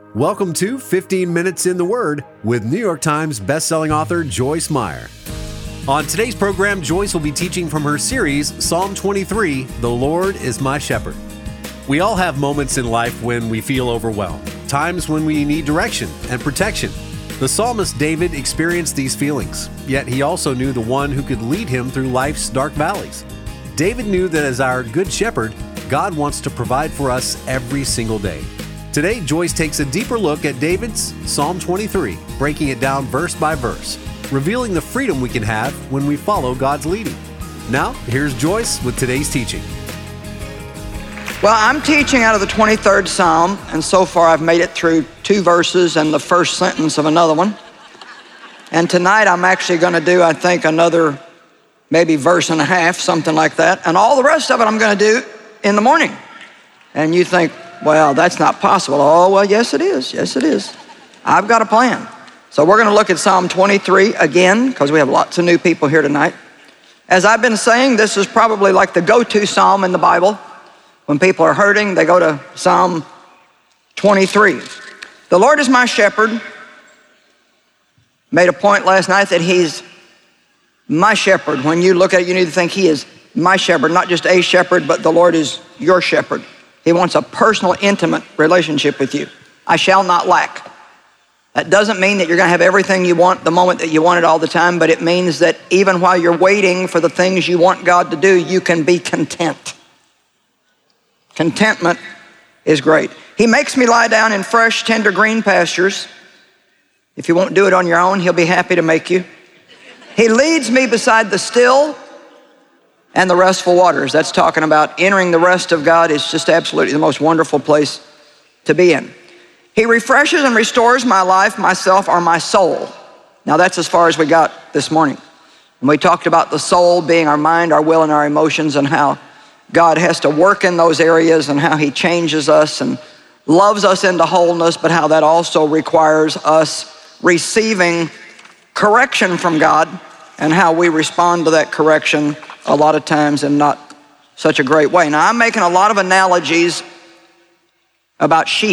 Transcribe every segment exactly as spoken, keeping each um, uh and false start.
Welcome to fifteen minutes in the Word with New York Times bestselling author Joyce Meyer. On today's program, Joyce will be teaching from her series, Psalm twenty-three, The Lord is My Shepherd. We all have moments in life when we feel overwhelmed, times when we need direction and protection. The psalmist David experienced these feelings, yet he also knew the one who could lead him through life's dark valleys. David knew that as our good shepherd, God wants to provide for us every single day. Today, Joyce takes a deeper look at David's Psalm twenty-three, breaking it down verse by verse, revealing the freedom we can have when we follow God's leading. Now, here's Joyce with today's teaching. Well, I'm teaching out of the twenty-third Psalm, and so far I've made it through two verses and the first sentence of another one. And tonight I'm actually going to do, I think, another maybe verse and a half, something like that. And all the rest of it I'm going to do in the morning. And you think, well, that's not possible. Oh, well, yes, it is. Yes, it is. I've got a plan. So we're going to look at Psalm twenty-three again, because we have lots of new people here tonight. As I've been saying, this is probably like the go-to psalm in the Bible. When people are hurting, they go to Psalm twenty-three. The Lord is my shepherd. Made a point last night that he's my shepherd. When you look at it, you need to think he is my shepherd, not just a shepherd, but the Lord is your shepherd. He wants a personal, intimate relationship with you. I shall not lack. That doesn't mean that you're going to have everything you want the moment that you want it all the time, but it means that even while you're waiting for the things you want God to do, you can be content. Contentment is great. He makes me lie down in fresh, tender green pastures. If you won't do it on your own, he'll be happy to make you. He leads me beside the still and the restful waters. That's talking about entering the rest of God. It's just absolutely the most wonderful place to be in. He refreshes and restores my life, myself, or my soul. Now that's as far as we got this morning. And we talked about the soul being our mind, our will, and our emotions, and how God has to work in those areas and how he changes us and loves us into wholeness, but how that also requires us receiving correction from God and how we respond to that correction a lot of times in not such a great way. Now, I'm making a lot of analogies about sheep.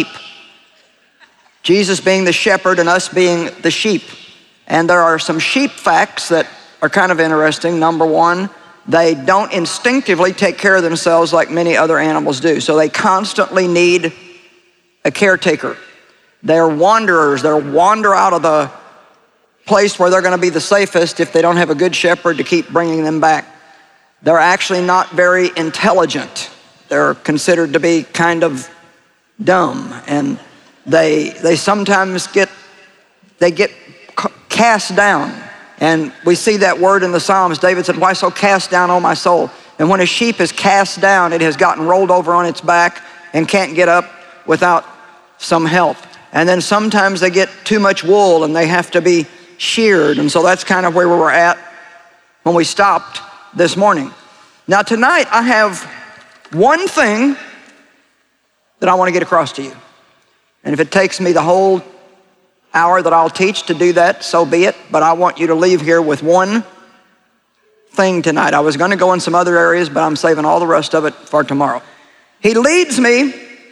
Jesus being the shepherd and us being the sheep. And there are some sheep facts that are kind of interesting. Number one, they don't instinctively take care of themselves like many other animals do. So they constantly need a caretaker. They're wanderers. They'll wander out of the place where they're going to be the safest if they don't have a good shepherd to keep bringing them back. They're actually not very intelligent. They're considered to be kind of dumb, and they they sometimes get they get cast down. And we see that word in the Psalms. David said, "Why so cast down, O my soul?" And when a sheep is cast down, it has gotten rolled over on its back and can't get up without some help. And then sometimes they get too much wool and they have to be sheared. And so that's kind of where we were at when we stopped this morning. Now tonight I have one thing that I want to get across to you. And if it takes me the whole hour that I'll teach to do that, so be it. But I want you to leave here with one thing tonight. I was going to go in some other areas, but I'm saving all the rest of it for tomorrow. He leads me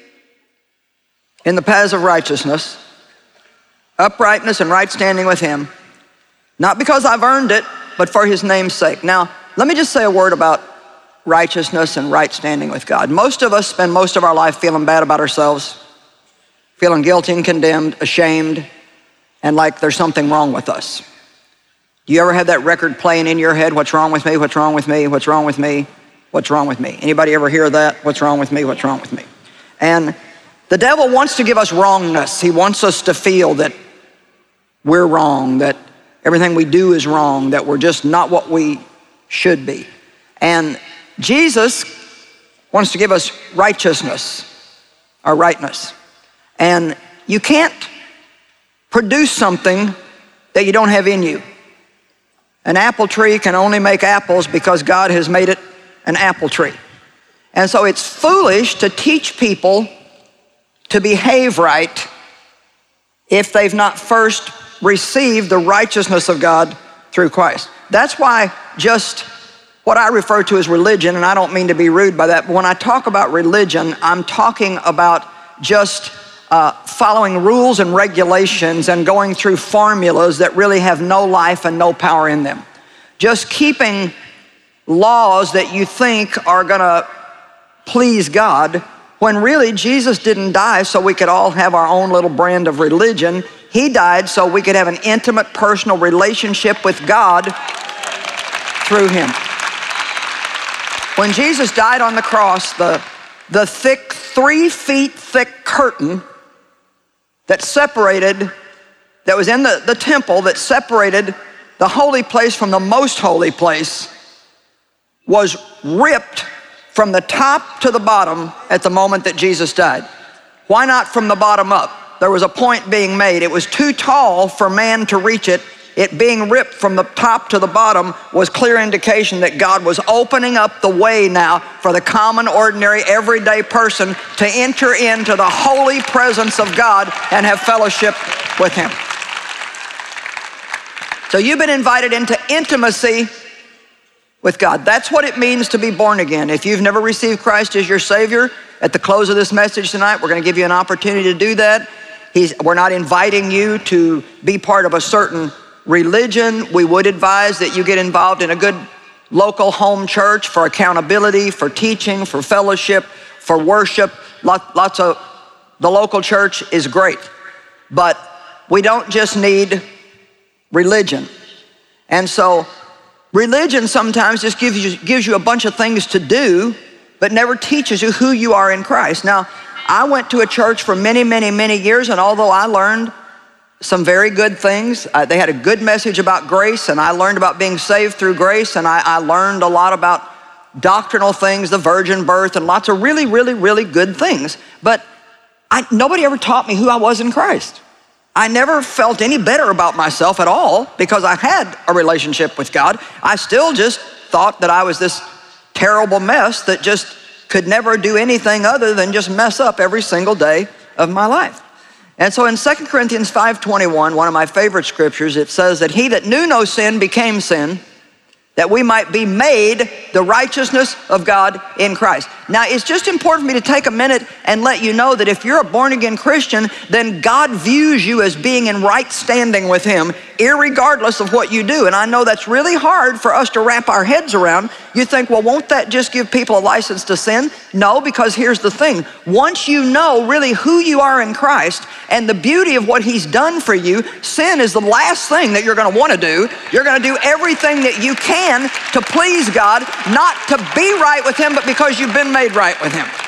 in the paths of righteousness, uprightness and right standing with him, not because I've earned it, but for his name's sake. Now, let me just say a word about righteousness and right standing with God. Most of us spend most of our life feeling bad about ourselves, feeling guilty and condemned, ashamed, and like there's something wrong with us. Do you ever have that record playing in your head? What's wrong with me? What's wrong with me? What's wrong with me? What's wrong with me? Anybody ever hear that? What's wrong with me? What's wrong with me? And the devil wants to give us wrongness. He wants us to feel that we're wrong, that everything we do is wrong, that we're just not what we should be. And Jesus wants to give us righteousness, our rightness. And you can't produce something that you don't have in you. An apple tree can only make apples because God has made it an apple tree. And so it's foolish to teach people to behave right if they've not first received the righteousness of God through Christ. That's why just what I refer to as religion, and I don't mean to be rude by that, but when I talk about religion, I'm talking about just uh, following rules and regulations and going through formulas that really have no life and no power in them. Just keeping laws that you think are gonna please God, when really Jesus didn't die so we could all have our own little brand of religion. He died so we could have an intimate, personal relationship with God through him. When Jesus died on the cross, the, the thick, three feet thick curtain that separated, that was in the, the temple, that separated the holy place from the most holy place, was ripped from the top to the bottom at the moment that Jesus died. Why not from the bottom up? There was a point being made. It was too tall for man to reach it. It being ripped from the top to the bottom was clear indication that God was opening up the way now for the common, ordinary, everyday person to enter into the holy presence of God and have fellowship with him. So you've been invited into intimacy with God. That's what it means to be born again. If you've never received Christ as your Savior, at the close of this message tonight, we're going to give you an opportunity to do that. He's, we're not inviting you to be part of a certain religion. We would advise that you get involved in a good local home church for accountability, for teaching, for fellowship, for worship. Lot, lots of, the local church is great, but we don't just need religion. And so religion sometimes just gives you, gives you a bunch of things to do, but never teaches you who you are in Christ. Now, I went to a church for many, many, many years, and although I learned some very good things, uh, they had a good message about grace, and I learned about being saved through grace, and I, I learned a lot about doctrinal things, the virgin birth, and lots of really, really, really good things. But I, nobody ever taught me who I was in Christ. I never felt any better about myself at all because I had a relationship with God. I still just thought that I was this terrible mess that just could never do anything other than just mess up every single day of my life. And so in Second Corinthians five twenty-one, one of my favorite scriptures, it says that he that knew no sin became sin, that we might be made the righteousness of God in Christ. Now, it's just important for me to take a minute and let you know that if you're a born-again Christian, then God views you as being in right standing with him, irregardless of what you do. And I know that's really hard for us to wrap our heads around. You think, well, won't that just give people a license to sin? No, because here's the thing. Once you know really who you are in Christ and the beauty of what he's done for you, sin is the last thing that you're gonna wanna do. You're gonna do everything that you can to please God, not to be right with him, but because you've been made right with him.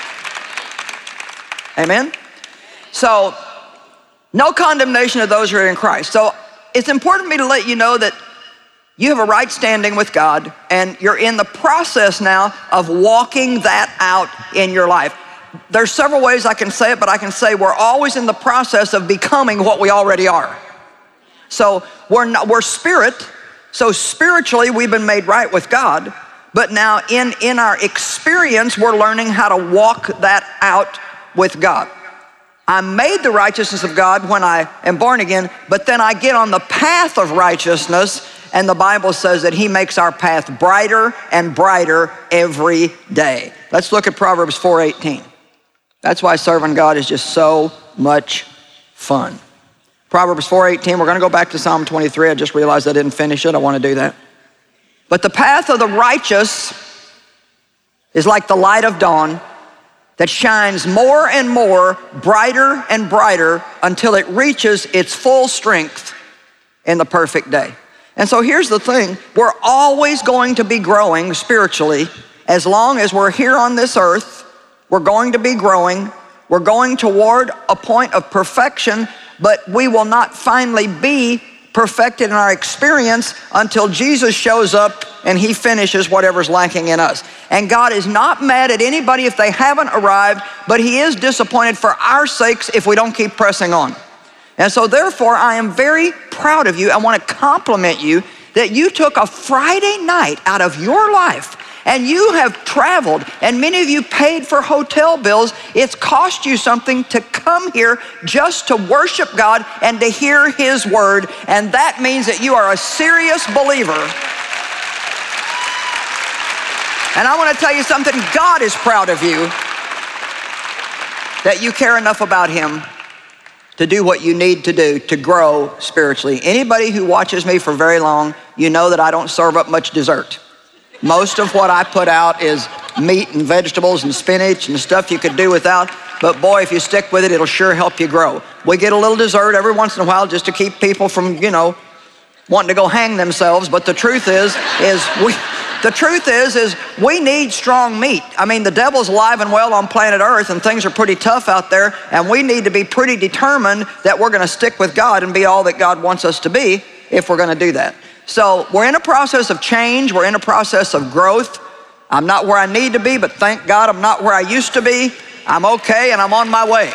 Amen? So, no condemnation of those who are in Christ. So, it's important for me to let you know that you have a right standing with God, and you're in the process now of walking that out in your life. There's several ways I can say it, but I can say we're always in the process of becoming what we already are. So we're not, we're spirit, so spiritually we've been made right with God, but now in, in our experience, we're learning how to walk that out with God. I'm made the righteousness of God when I am born again, but then I get on the path of righteousness, and the Bible says that he makes our path brighter and brighter every day. Let's look at Proverbs four eighteen. That's why serving God is just so much fun. Proverbs four eighteen, we're gonna go back to Psalm twenty-three. I just realized I didn't finish it. I wanna do that. But the path of the righteous is like the light of dawn that shines more and more, brighter and brighter until it reaches its full strength in the perfect day. And so here's the thing, we're always going to be growing spiritually. As long as we're here on this earth, we're going to be growing. We're going toward a point of perfection, but we will not finally be perfected in our experience until Jesus shows up and he finishes whatever's lacking in us. And God is not mad at anybody if they haven't arrived, but he is disappointed for our sakes if we don't keep pressing on. And so therefore, I am very proud of you. I want to compliment you that you took a Friday night out of your life and you have traveled, and many of you paid for hotel bills. It's cost you something to come here just to worship God and to hear his word, and that means that you are a serious believer. And I want to tell you something, God is proud of you that you care enough about him to do what you need to do to grow spiritually. Anybody who watches me for very long, you know that I don't serve up much dessert. Most of what I put out is meat and vegetables and spinach and stuff you could do without. But boy, if you stick with it, it'll sure help you grow. We get a little dessert every once in a while just to keep people from, you know, wanting to go hang themselves. But the truth is, is we, the truth is, is we need strong meat. I mean, the devil's alive and well on planet Earth, and things are pretty tough out there, and we need to be pretty determined that we're going to stick with God and be all that God wants us to be if we're going to do that. So we're in a process of change. We're in a process of growth. I'm not where I need to be, but thank God I'm not where I used to be. I'm okay, and I'm on my way.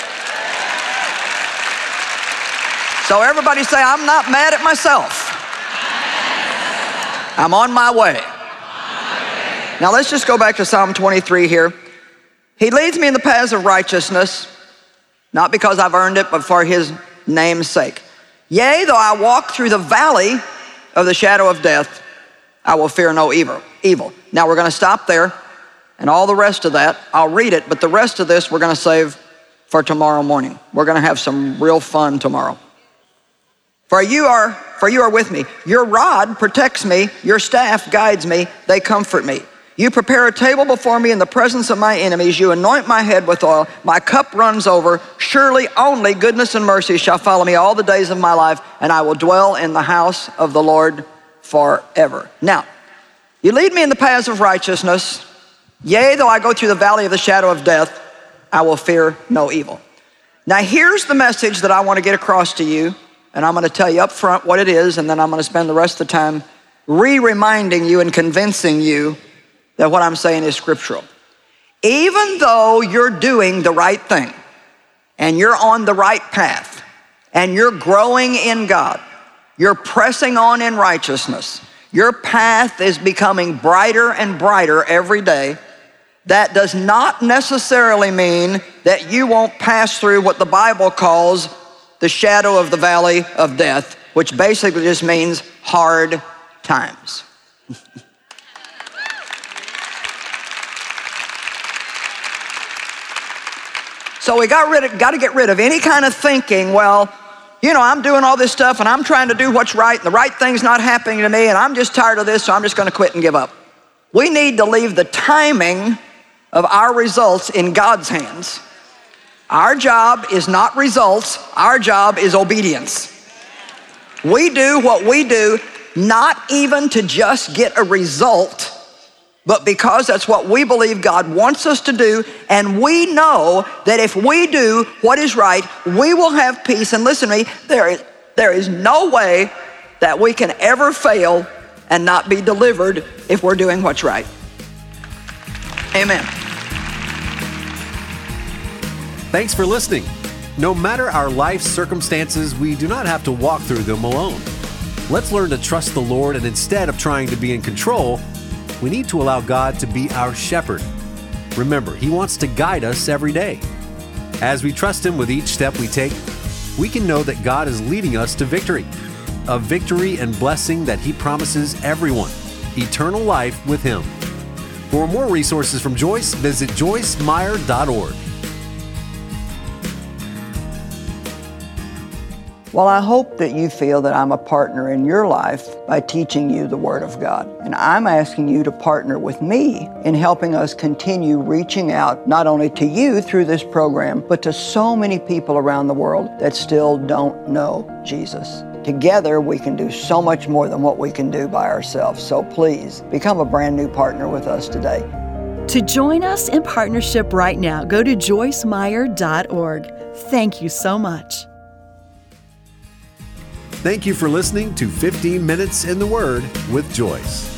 So everybody say, I'm not mad at myself. I'm on my way. Now let's just go back to Psalm twenty-three here. He leads me in the paths of righteousness, not because I've earned it, but for his name's sake. Yea, though I walk through the valley of the shadow of death, I will fear no evil. Evil. Now we're going to stop there, and all the rest of that, I'll read it, but the rest of this we're going to save for tomorrow morning. We're going to have some real fun tomorrow. For you are, for you are with me. Your rod protects me. Your staff guides me. They comfort me. You prepare a table before me in the presence of my enemies. You anoint my head with oil. My cup runs over. Surely only goodness and mercy shall follow me all the days of my life, and I will dwell in the house of the Lord forever. Now, you lead me in the paths of righteousness. Yea, though I go through the valley of the shadow of death, I will fear no evil. Now, here's the message that I want to get across to you, and I'm going to tell you up front what it is, and then I'm going to spend the rest of the time re-reminding you and convincing you that what I'm saying is scriptural. Even though you're doing the right thing, and you're on the right path, and you're growing in God, you're pressing on in righteousness, your path is becoming brighter and brighter every day, that does not necessarily mean that you won't pass through what the Bible calls the shadow of the valley of death, which basically just means hard times. So we got rid of, got to get rid of any kind of thinking, well, you know, I'm doing all this stuff and I'm trying to do what's right and the right thing's not happening to me and I'm just tired of this, so I'm just going to quit and give up. We need to leave the timing of our results in God's hands. Our job is not results, our job is obedience. We do what we do not even to just get a result, but because that's what we believe God wants us to do, and we know that if we do what is right, we will have peace. And listen to me, there is, there is no way that we can ever fail and not be delivered if we're doing what's right. Amen. Thanks for listening. No matter our life circumstances, we do not have to walk through them alone. Let's learn to trust the Lord, and instead of trying to be in control, we need to allow God to be our shepherd. Remember, He wants to guide us every day. As we trust Him with each step we take, we can know that God is leading us to victory, a victory and blessing that He promises everyone, eternal life with Him. For more resources from Joyce, visit joyce meyer dot org. Well, I hope that you feel that I'm a partner in your life by teaching you the Word of God. And I'm asking you to partner with me in helping us continue reaching out not only to you through this program, but to so many people around the world that still don't know Jesus. Together, we can do so much more than what we can do by ourselves. So please, become a brand new partner with us today. To join us in partnership right now, go to joyce meyer dot org. Thank you so much. Thank you for listening to fifteen minutes in the Word with Joyce.